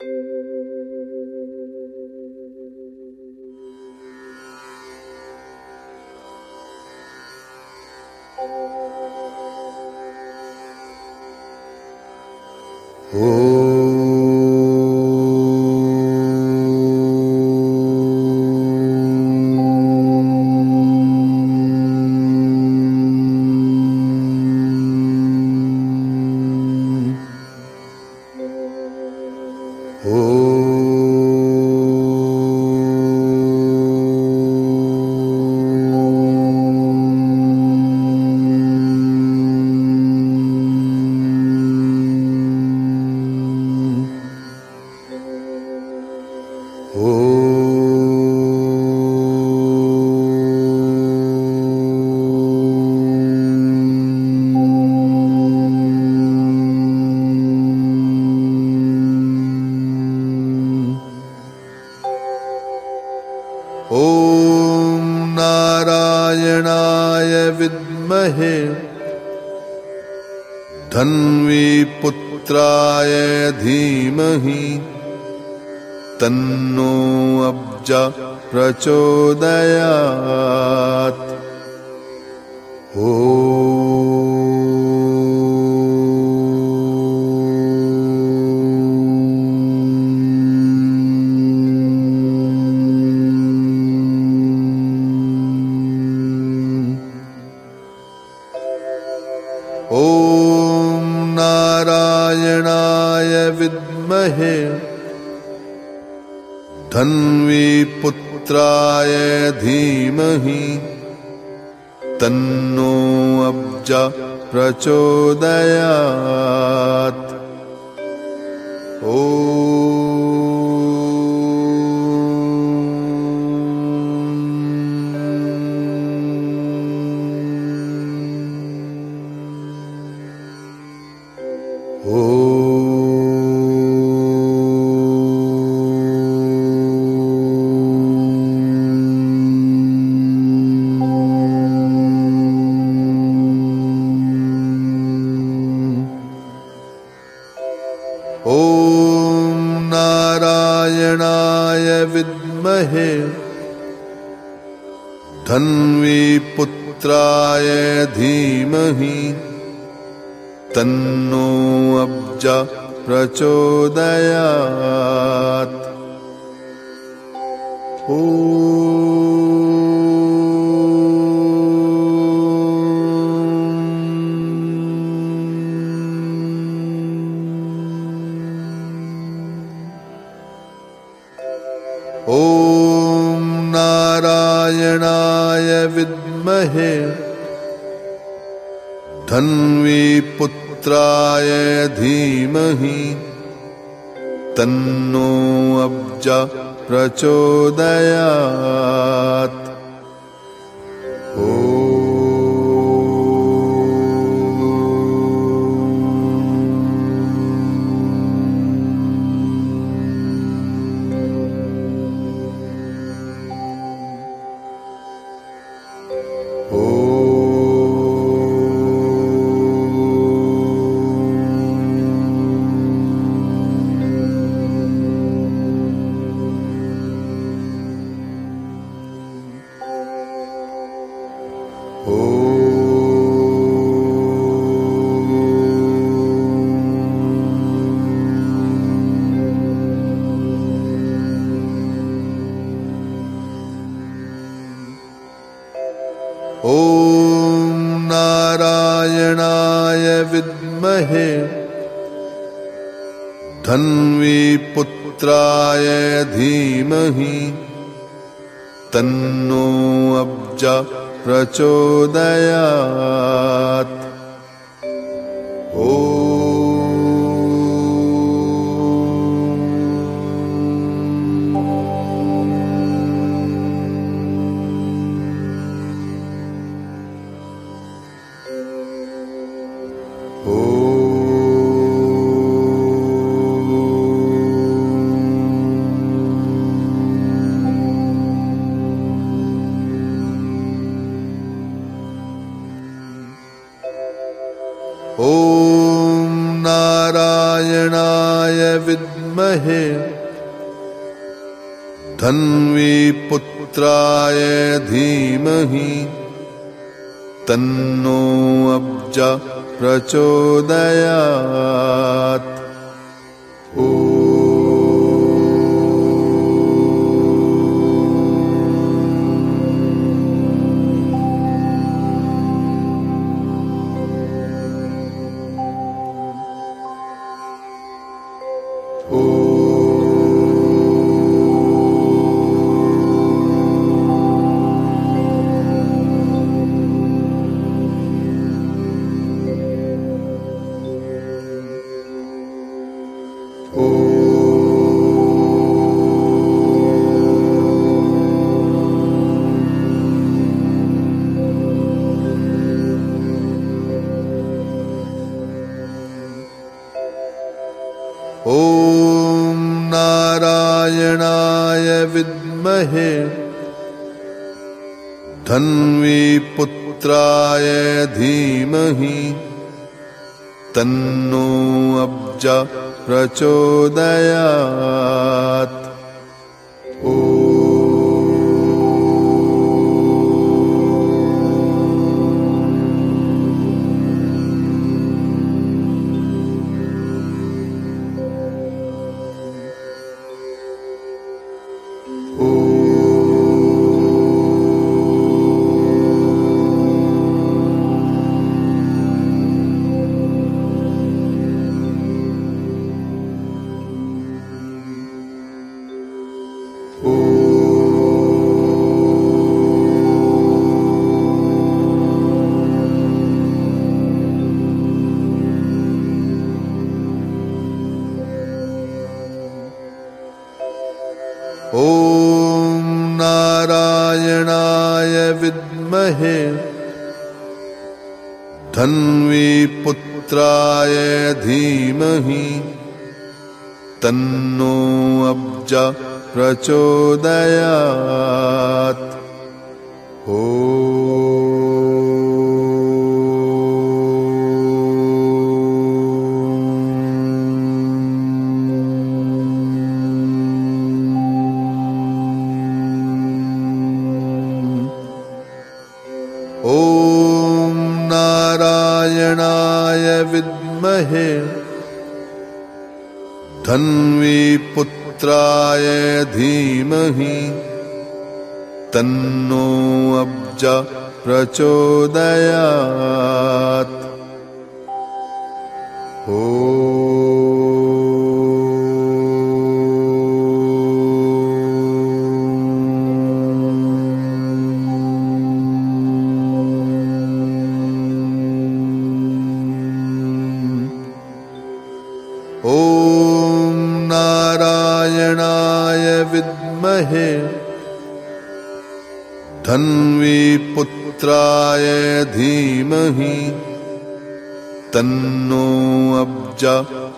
धन्वीपुत्राय धीमहि तन्नो अब्जा प्रचोदयात्। नारायणाय विद्महे धन्वीपुत्राय धीमहि तन्नो अब्जा प्रचोदयात्। नारायणाय विद्महे धन्वीपुत्राय धीमहि तन्नो अब्जा प्रचोदयात्। नारायणाय विद्महे धन्वीपुत्राय धीमहि तन्नो अब्जा प्रचोदयात्। नारायणाय विद्महे धन्वीपुत्राय धीमहि तन्नो अब्जा प्रचोदयात्। ॐ विद्महे धन्वीपुत्राय धीमहि तन्नो अब्जा प्रचोदयात्। ॐ नारायणाय विद्महे धन्वीपुत्राय धीमहि तन्नो अब्जा प्रचोदयात्। ॐ नारायणाय विद्महे धन्वीपुत्राय धीमहि तन्नो अब्जा प्रचोदयात्। ॐ नारायणाय विद्महे धन्वीपुत्राय धीमहि तन्नो अब्जा प्रचोदयात्। ॐ नारायणाय विद्महे धन्वीपुत्राय धीमहि तन्नो अब्जा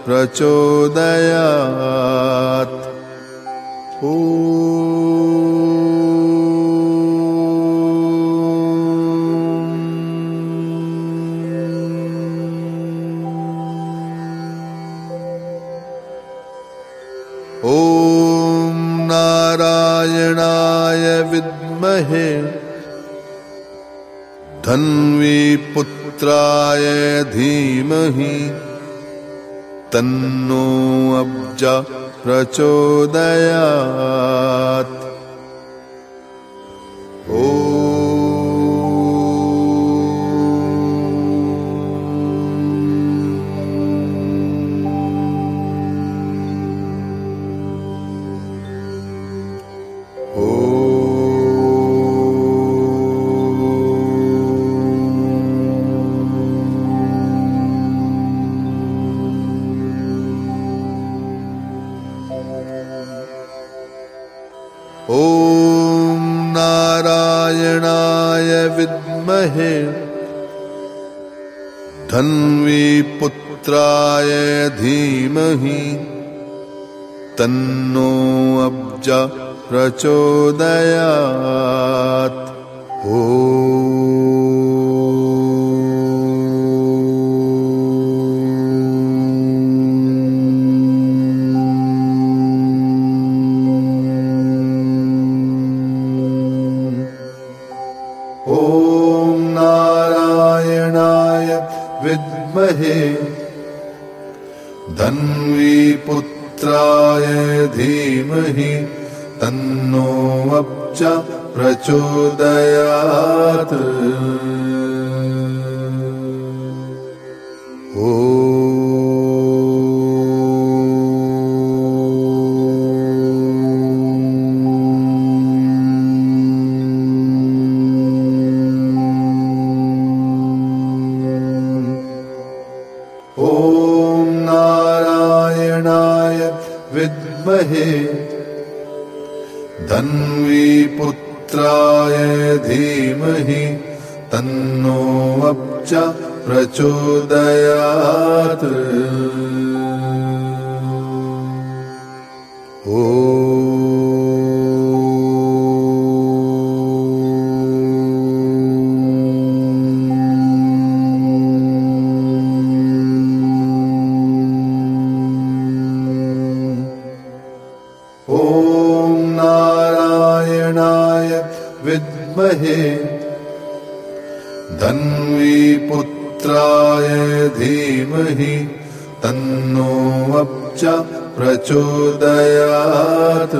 प्रचोदयात्। ॐ नारायणाय विद्महे धन्वीपुत्राय धीमहि तन्नो अब्जा प्रचोदयात्। ॐ नारायणाय विद्महे धन्वीपुत्राय धीमहि तन्नो अब्जा प्रचोदयात्। धन्वीपुत्राय धीमहि तन्नो वब्जा प्रचोदयात्। ॐ नारायणाय विद्महे धन्वीपुत्राय धीमहि तन्नो वब्जा प्रचोदयात्। ॐ नारायणाय विद्महे धन्वीपुत्राय धीमहि तन्नो वब्जा प्रचोदयात्।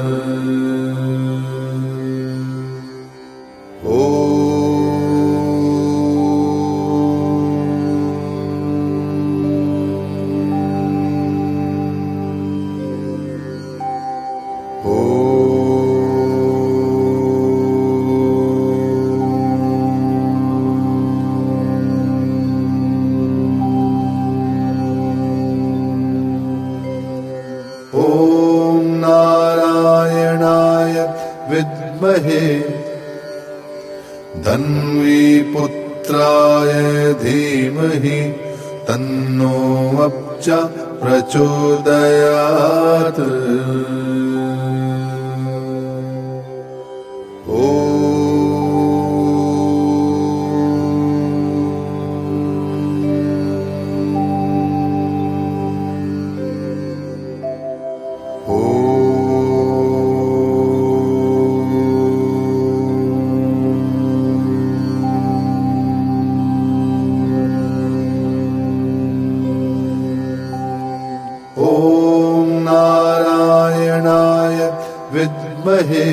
ॐ नारायणाय विद्महे धन्वीपुत्राय धीमहि तन्नो वब्जा प्रचोदयात्। ॐ नारायणाय विद्महे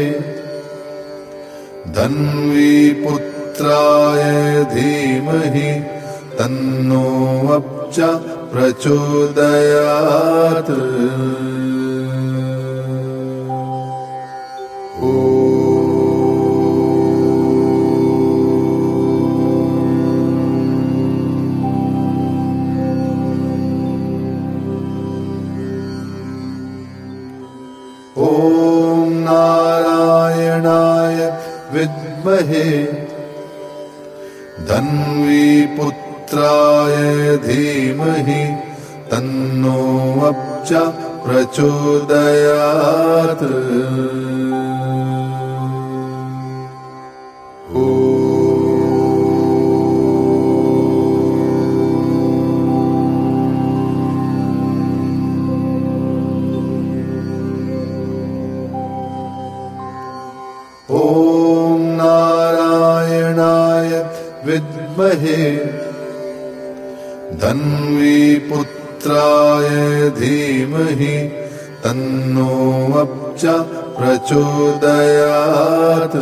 धन्वीपुत्राय धीमहि तन्नो वब्जा प्रचोदयात्। ॐ नारायणाय विद्महे धन्वीपुत्राय धीमहि तन्नो वब्जा प्रचोदयात्। ॐ नारायणाय विद्महे धन्वीपुत्राय धीमहि तन्नो वब्जा प्रचोदयात्।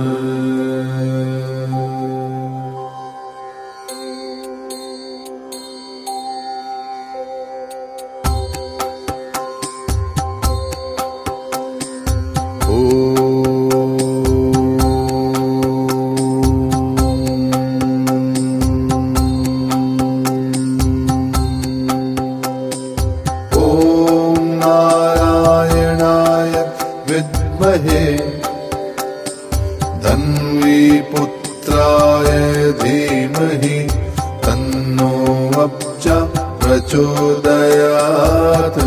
विद्महे धन्वीपुत्राय धीमहि तन्नो वब्जा प्रचोदयात्।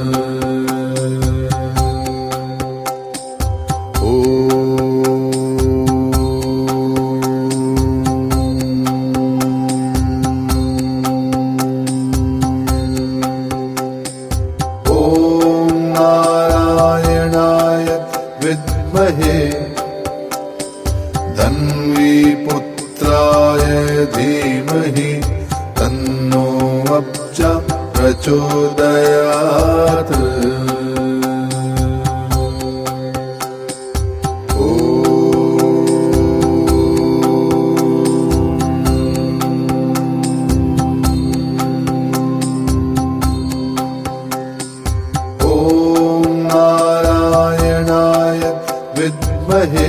विद्महे धन्वीपुत्राय धीमहि तन्नो वब्जा प्रचोदयात्। प्रचोदयात्। विद्महे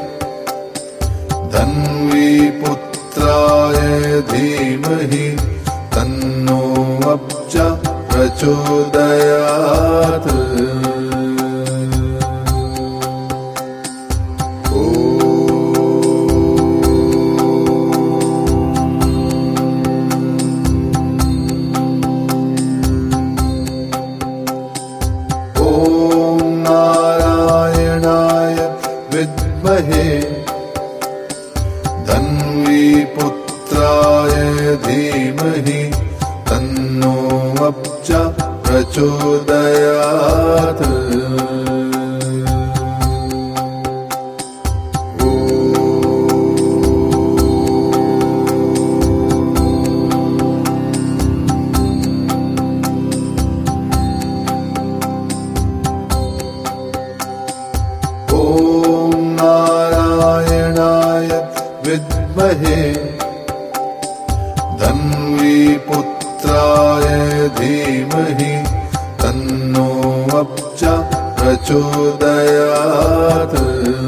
धन्वीपुत्राय धीमहि तन्नो वच्चा प्रचोदयात्। विद्महे धन्वीपुत्राय धीमहि तन्नो वच्चा प्रचोदयात्। विद्महे धन्वीपुत्राय धीमहि तन्नो वच्चा प्रचोदयात्।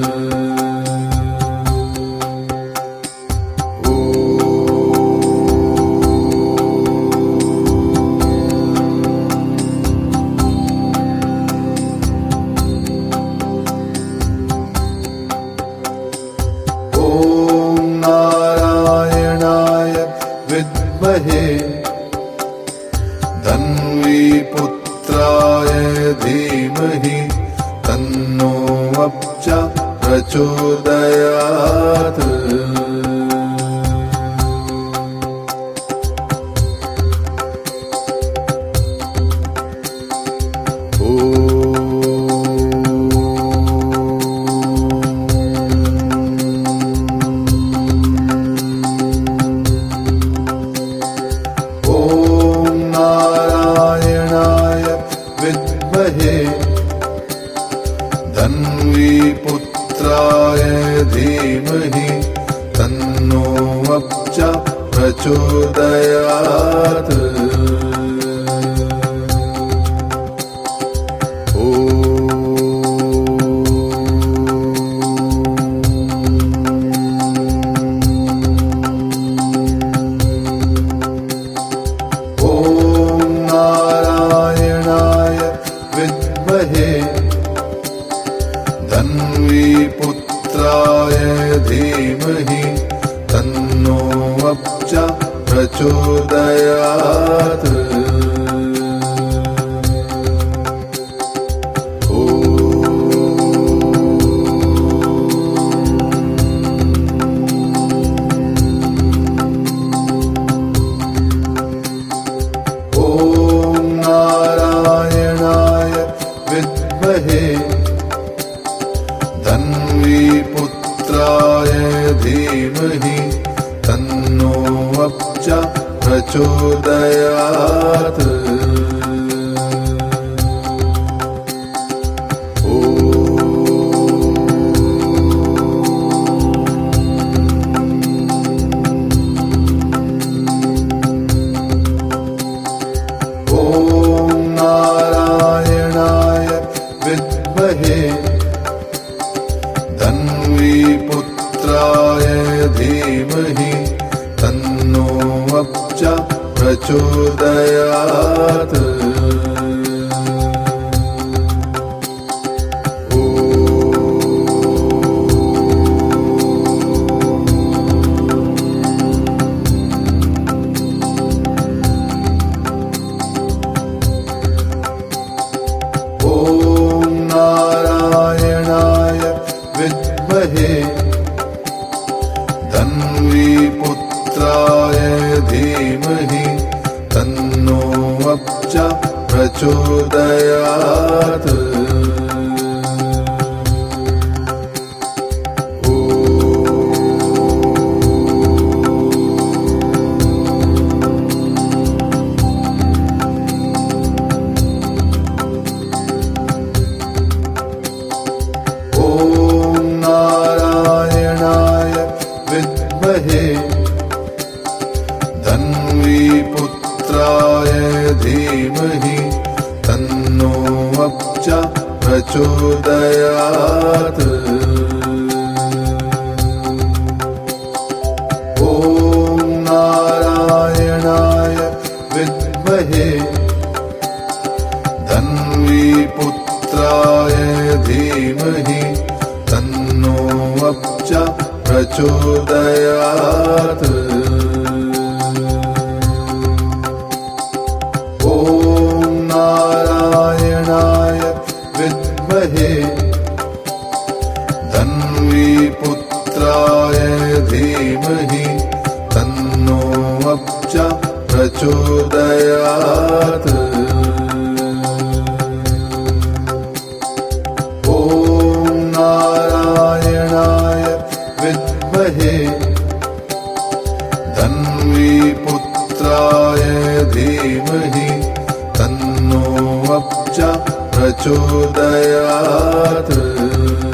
विद्महे धन्वीपुत्राय धीमहि तन्नो वच्चा प्रचोदयात्। विद्महे धन्वीपुत्राय धीमहि तन्नो वच्चा प्रचोदयात्। विद्महे धन्वीपुत्राय धीमहि तन्नो वच्चा प्रचोदयात्। विद्महे धन्वीपुत्राय धीमहि तन्नो वच्चा प्रचोदयात्। विद्महे धन्वीपुत्राय धीमहि तन्नो वच्चा प्रचोदयात्। विद्महे धन्वीपुत्राय धीमहि तन्नो वच्चा प्रचोदयात्। तन्नोऽप्च प्रचोदयात्। ॐ नारायणाय विद्महे धन्वीपुत्राय धीमहि तन्नोऽप्च प्रचोदयात्। ॐ नारायणाय विद्महे धन्वीपुत्राय धीमहि तन्नोऽप्च प्रचोदयात्। ॐ नारायणाय विद्महे धन्वीपुत्राय धीमहि तन्नोऽप्च प्रचोदयात्।